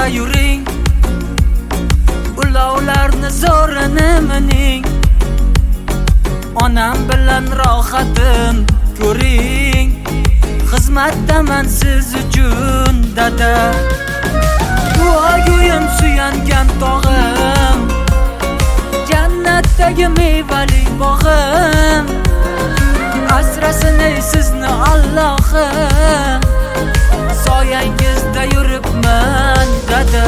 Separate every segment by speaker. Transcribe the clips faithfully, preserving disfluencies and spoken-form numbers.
Speaker 1: yuring, ulovlarni zo'rini mining. Onam bilan rohatim ko'ring, xizmatdaman siz uchun dada. Duogo'yim suyangan tog'im, jannatdagi mevali bog'im. Asrasin ey sizni Allohim, soyangizda yuribman dada.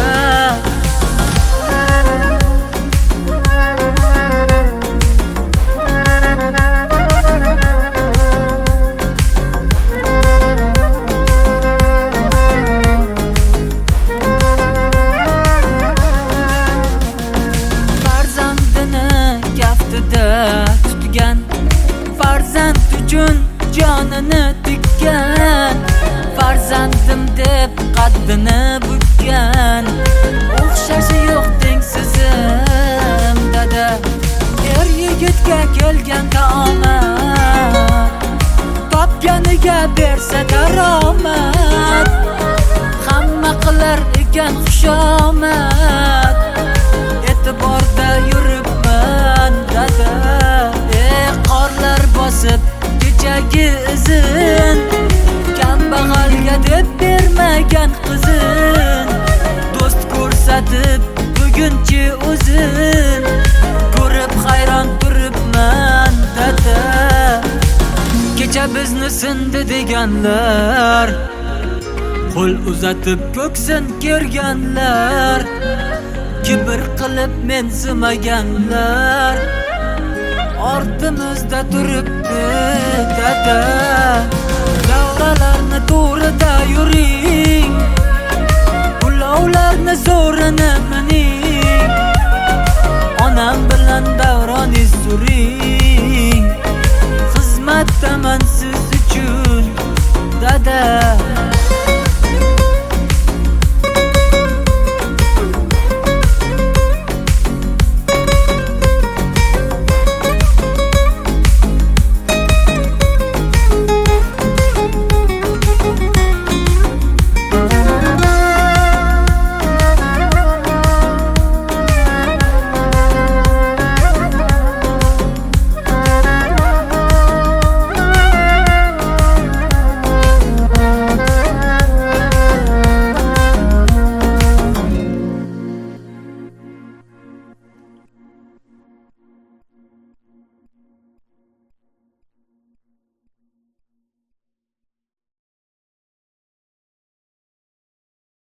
Speaker 1: Tutgan farzand uchun jonini tikkan, farzandim deb qaddini bukkan. O'xshashi yo'q tengsizim dada. Er yigitga kelgan taomat, topganiga bersa daromad. Hamma qilar ekan xushomad, e'tiborda yuribman dada. Ey qorlar bosib kechagi izin, kambag'alga deb bermagan qizin. Do'st ko'rsatib bugunchi o'zin, ko'rib hayron turibman dada. Kecha bizni sindi deganlar, qo'l uzatib ko'ksin kerganlar. Kibr qilib mensimaganlar ortimizda turibdi dada. Davralarni to'g'rida yuring, ulovlarni zo'rini mining. Onam bilan davroningiz suring, xizmatdaman siz uchun dada.